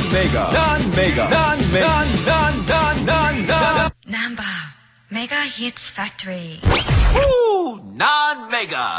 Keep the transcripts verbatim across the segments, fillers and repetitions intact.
メガ何メガ何メガ何何何何ナンバーメガヒッツファクトリー何メガ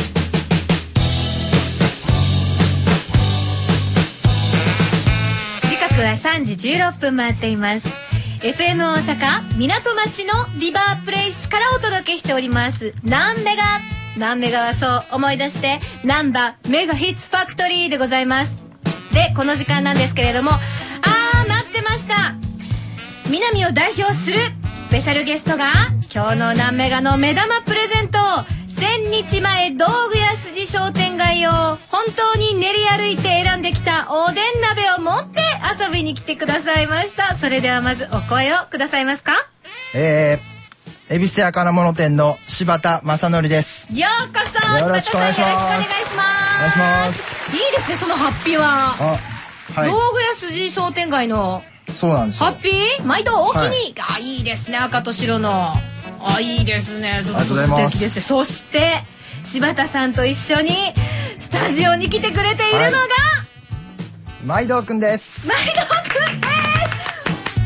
時刻はさんじじゅうろっぷん回っています。 エフエム 大阪港町のリバープレイスからお届けしております何メガ何メガはそう思い出してナンバーメガヒッツファクトリーでございます。でこの時間なんですけれども、あー待ってました、南を代表するスペシャルゲストが今日の何メガの目玉プレゼント、千日前道具屋筋商店街を本当に練り歩いて選んできたおでん鍋を持って遊びに来てくださいました。それではまずお声をくださいますか。 えー、恵比寿屋金物店の柴田正則です。 ようこそよろしくお願いします。 柴田さんよろしくお願いします。 お願いします。 いいですねそのハッピーは。 あ、はい、 道具屋筋商店街のそうなんですよ。 ハッピー毎度お気に、はい、あいいですね赤と白の、あいいですねちょっと素敵です。そして柴田さんと一緒にスタジオに来てくれているのが、はい、 毎度くんです。 毎度くんです。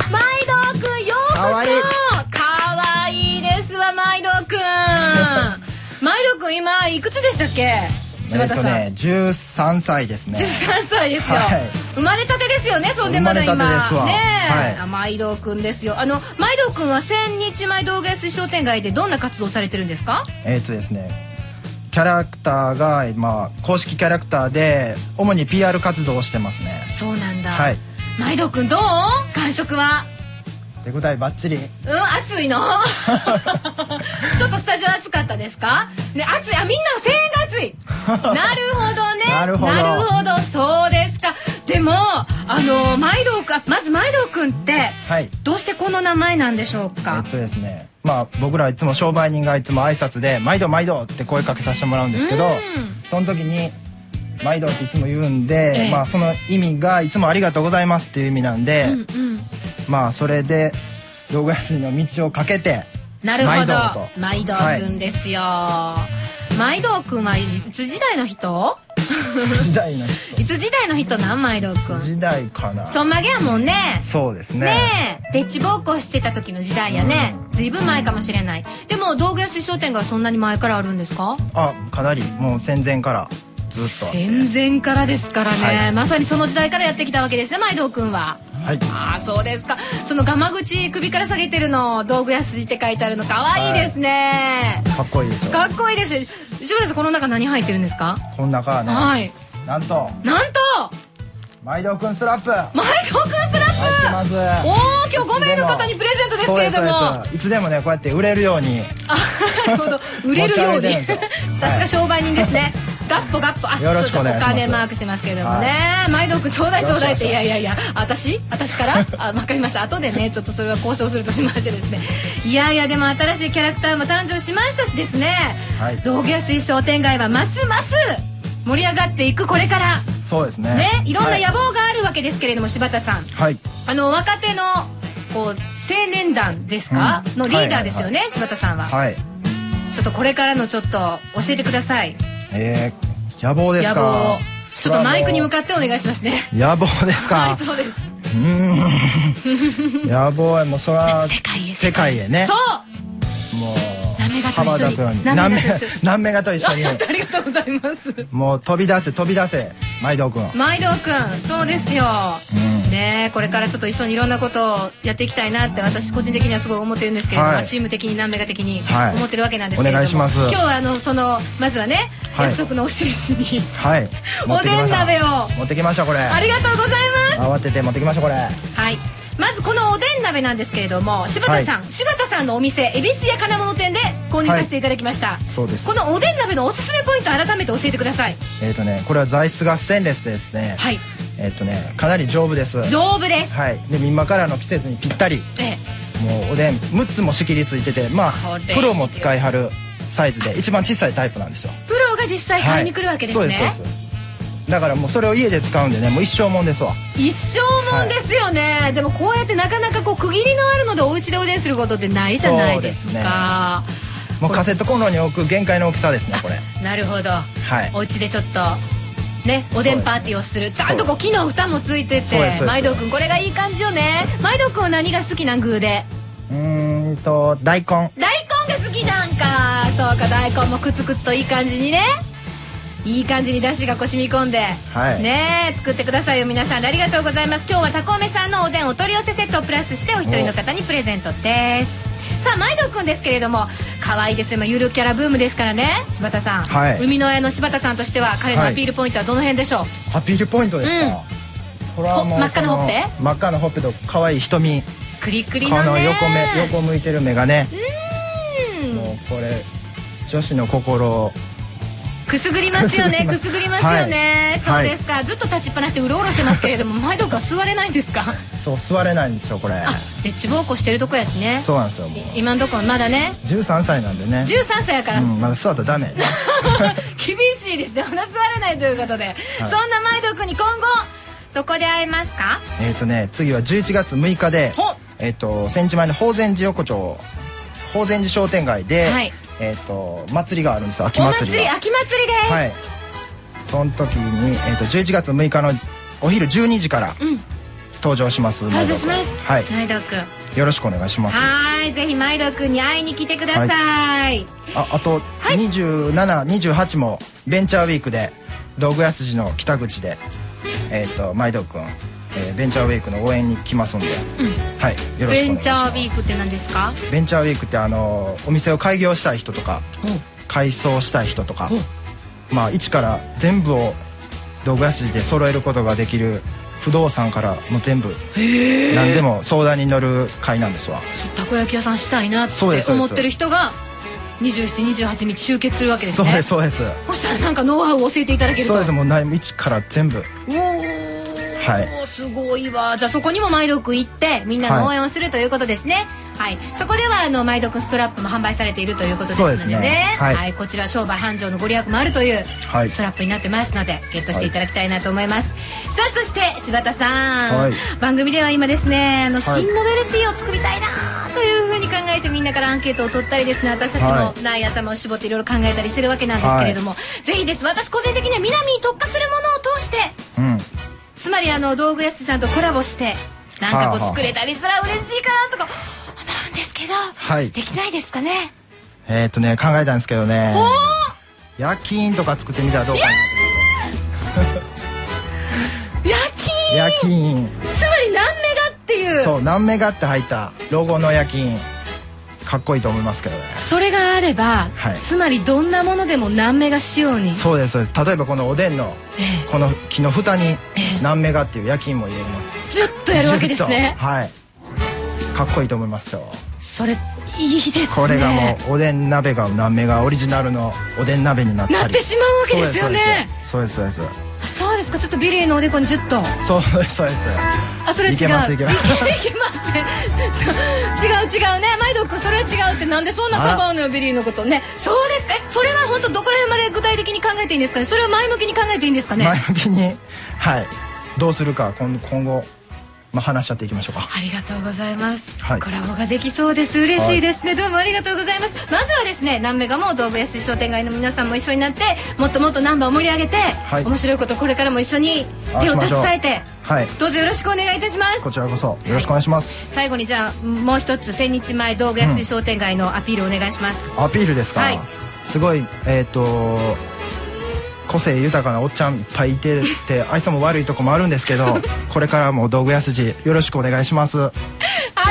毎度くんようこそ。かわいいかわいいですわ毎度くん毎度くん今いくつでしたっけ柴田さん。 えっとねじゅうさんさいですね。 じゅうさんさいですよ、 はい、 生まれたてですよね。そんでまだ今ねえ、 はい、毎度くんですよ。あの毎度くんは千日前道具屋筋商店街でどんな活動されてるんですか。 えっとですねキャラクターが、まあ、公式キャラクターで主に ピーアール 活動をしてますね。 そうなんだ、 はい、 毎度くんどう感触は。 手応えバッチリ。 うん暑いのちょっとスタジオ暑かったですかね。暑い、あみんなの声援が暑いなるほどねなるほどなるほどそうですか。でもあの毎度くんまず毎度くんって、はい、どうしてこの名前なんでしょうか。 えっとですねまあ僕らいつも商売人がいつも挨拶で毎度毎度って声かけさせてもらうんですけど、その時に毎度っていつも言うんで、ええ、まあその意味がいつもありがとうございますっていう意味なんで、うんうん、まあそれで道具屋筋の道をかけてなるほど毎度くんですよ、はい、毎度くんはいつ時代の人時代の人いつ時代の人なん毎度くん時代かな。 ちょんまげやもんね。 そうですね。 ねえでっちぼっこしてた時の時代やね、うん、ずいぶん前かもしれない。でも道具屋筋商店街はそんなに前からあるんですか。 あかなりもう戦前からずっと戦前からですからね、はい、まさにその時代からやってきたわけですね毎度くんは。 はい、 ああそうですか。そのガマ口首から下げてるの道具屋筋って書いてあるのかわいいですね、 はい、かっこいいですよ。 かっこいいです。柴田さんこの中何入ってるんですか。 この中はね、はい、なんとなんと毎度くんスラップ毎度くんスラップおお今日ごめいの方にプレゼントですけれどもいつでもねこうやって売れるようにあなるほど売れるようにさすが商売人ですね、はいガッポガッポあよろしくお願いします。 お金マークしますけれどもね、はい、毎度くんちょうだいちょうだいっていやいやいや私私からあ分かりました後でねちょっとそれは交渉するとしましてですねいやいやでも新しいキャラクターも誕生しましたしですね、はい、道具屋筋商店街はますます盛り上がっていくこれからそうですねねいろんな野望があるわけですけれども、はい、柴田さん、はい、あの若手のこう青年団ですか、うん、のリーダーですよね、はいはいはい、柴田さんは、はい、ちょっとこれからのちょっと教えてください。 えー、野望ですか。 野望ちょっとマイクに向かってお願いしますね。 野望ですか。 はいそうです。 うん野望はもうそれは世界へ世界へね。 そうもう何メガと一緒に何メガと一緒にありがとうございます。 もう飛び出せ飛び出せ毎度くん毎度くんそうですよ、うん、ねこれからちょっと一緒にいろんなことをやっていきたいなって私個人的にはすごい思ってるんですけれども、はい、チーム的に何メガ的に思ってるわけなんですけれども、はい、お願いします。今日はあのそのまずはね、はい、約束のお印に、はい、おでん鍋を持ってきました。これありがとうございます。 慌てて持ってきましたこれ。はいまずこのおでん鍋なんですけれども柴田さん、はい、柴田さんのお店恵比寿屋金物店で購入させていただきました、はい、 そうです。 このおでん鍋のおすすめポイント改めて教えてください。 えっとねこれは材質がステンレスでですね、はい、えっとねかなり丈夫です。 丈夫です。 はいで今からの季節にぴったり、ええ、もうおでんむっつも仕切りついててまあプロも使いはるサイズで一番小さいタイプなんですよ。 プロが実際買いに来るわけですね、はい、そうですそうです。 だからもうそれを家で使うんでねもう一生もんですわ。 一生もんですよね、はい、でもこうやってなかなかこう区切りのあるのでお家でおでんすることってないじゃないですか。 もうカセットコンロに置く限界の大きさですねこれ。 なるほど、はい、お家でちょっとね、おでんパーティーをする。ちゃんとこう木の蓋もついてて、まいどうくんこれがいい感じよね。まいどうくんは何が好きなん具で？ うーんと大根。 大根が好きなんか。そうか、大根もクツクツといい感じにね、いい感じに出汁がこう染み込んで、 はい、 ね作ってくださいよ皆さん。ありがとうございます。今日はたこめさんのおでんお取り寄せセットをプラスしてお一人の方にプレゼントです。さあまいどうくんですけれども、可愛いですよ。まあ、ゆるキャラブームですからね、柴田さん、はい、海の親の柴田さんとしては彼のアピールポイントはどの辺でしょう？はい、 アピールポイントですか、うん、これはもう真っ赤なほっぺ、 真っ赤なほっぺと可愛い瞳、 クリクリのね、 この横目、横向いてる目がね、 うーん、 もうこれ女子の心をくすぐりますよね。くすぐりますよね、はい、そうですか、はい、ずっと立ちっぱなしでうろうろしてますけれどもまいどうくんは座れないんですか？ そう、座れないんですよこれ。 あ、でっち奉公してるとこやしね。 そうなんですよ。もう今のところまだねじゅうさんさいなんでね。 じゅうさんさいやから、 うん、まだ座ったらダメ厳しいですね、まだ座れないということで、はい、そんなまいどうくんに今後どこで会えますか？ えっとね、次はじゅういちがつむいかで、えっと千日前の法善寺横丁法善寺商店街で、はい、えっと祭りがあるんですよ。秋祭りが。 お祭り、秋祭りです。 はい。その時に、えっとじゅういちがつむいかのお昼じゅうにじから、うん、登場します。 登場します。 はい。 まいどうくん。 よろしくお願いします。 はい、ぜひまいどうくんに会いに来てください。はい、 あ、あと、はい、にじゅうなな、にじゅうはちもベンチャーウィークで道具屋筋の北口で、えっとまいどうくん、えー、ベンチャーウィークの応援に来ますんで、うん、はい、よろしくお願いします。ベンチャーウィークって何ですか？ベンチャーウィークってあのお店を開業したい人とか、改装したい人とか、まあ一から全部を道具屋筋で揃えることができる。不動産からもう全部何でも相談に乗る会なんですわ。たこ焼き屋さんしたいなって思ってる人がにじゅうしち、にじゅうはちにち集結するわけですね。そうです、そうです。そしたらなんかノウハウを教えていただけると。そうです、もう何一から全部。おー、はい、すごいわ。じゃあそこにもまいどうくん行ってみんなの応援をするということですね。はい、そこではあのまいどうくんストラップも販売されているということですので ね, でね、はいはい、こちら商売繁盛のご利益もあるというストラップになってますので、ゲットしていただきたいなと思います。はい、さあそして柴田さん、はい、番組では今ですねあの、はい、新ノベルティを作りたいなというふうに考えてみんなからアンケートを取ったりですね、私たちもない頭を絞っていろいろ考えたりしてるわけなんですけれども、はい、ぜひです、私個人的には南に特化するものを通して、うん、つまりあの道具屋さんとコラボしてなんかこう作れたりしたら嬉しいかなとか思うんですけど、はい、できないですかね。えーっとね考えたんですけどね、夜勤とか作ってみたらどうかな。夜勤、夜勤、つまり何メガっていう、そう何メガって入ったロゴの夜勤かっこいいと思いますけどね。それがあれば、はい、つまりどんなものでも何メガ仕様に。そうです、そうです。例えばこのおでんの、えー、この木の蓋に何メガっていう夜勤も入れます。ずっとやるわけですね。はい、かっこいいと思いますよ。それいいですね。これがもうおでん鍋が何メガオリジナルのおでん鍋になったりなってしまうわけですよね。そうです、そうです、そうです。そうですか。ちょっとビリーのおでこにジュッと。そうです、そうです。あ、それ違う。いけます、いけます。いけません。違う違うね。まいどうくんそれは違うって、なんでそんなかばうのよビリーのことね。そうですか。それは本当どこら辺まで具体的に考えていいんですかね。それは前向きに考えていいんですかね。前向きに、はい、どうするか今今後。まあ、話し合っていきましょうか。ありがとうございます、はい、コラボができそうです。嬉しいですね、はい、どうもありがとうございます。まずはですね南メガも道具屋筋商店街の皆さんも一緒になってもっともっとナンバーを盛り上げて、はい、面白いことこれからも一緒に手を携えて、はい、どうぞよろしくお願いいたします。こちらこそよろしくお願いします、はい、最後にじゃあもう一つ千日前道具屋筋商店街のアピールお願いします、うん、アピールですか、はい、すごいえっ、ー、と個性豊かなおっちゃんいっぱいいてって愛想も悪いとこもあるんですけどこれからも道具屋筋よろしくお願いします。はい、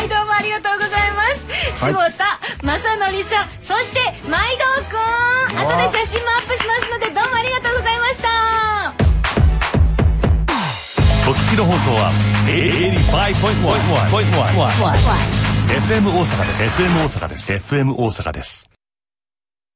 どうもありがとうございます、はい、柴田正則さん、そしてまいどうくん、後で写真もアップしますのでどうもありがとうございました。 お聞きの放送は エイティファイブポイントワン エフエム 大阪です。 エフエム 大阪です。 エフエム 大阪です。